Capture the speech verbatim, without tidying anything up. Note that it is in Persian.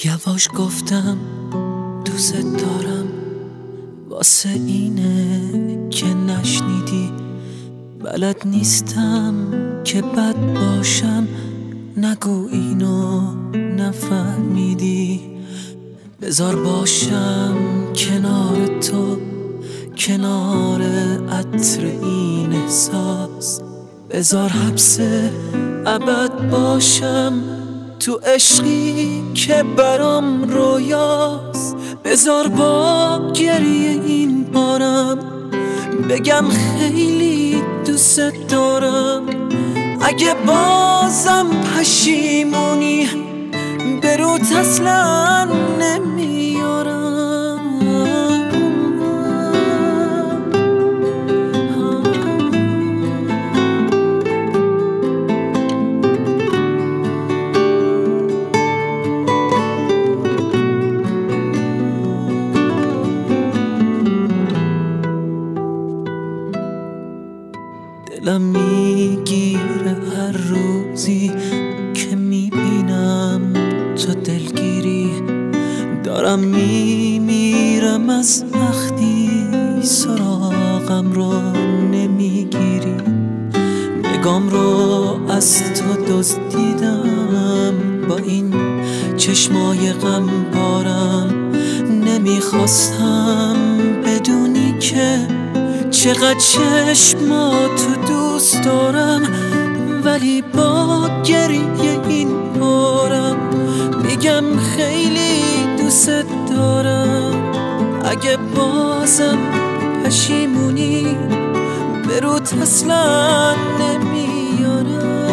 یواش گفتم دوست دارم، واسه اینه که نشنیدی. بلد نیستم که بد باشم، نگو اینو نفهمیدی. بذار باشم کنار تو، کنار عطر این احساس. بذار حبس ابد باشم تو عشقی که برام رویاست. بذار با گریه این بارم بگم خیلی دوست دارم. اگه بازم پشیمونی به روت اصلا نمیارم. دلم میگیره هر روزی که میبینم تو دلگیری. دارم میمیرم از وقتی سراغم رو نمیگیری. نگام رو از تو دزدیدم با این چشمای غم بارم. نمیخواستم بدونی که چقدر چشماتو دوست دارم، ولی با گریه این بارم میگم خیلی دوست دارم. اگه بازم پشیمونی به روت اصلا نمیارم.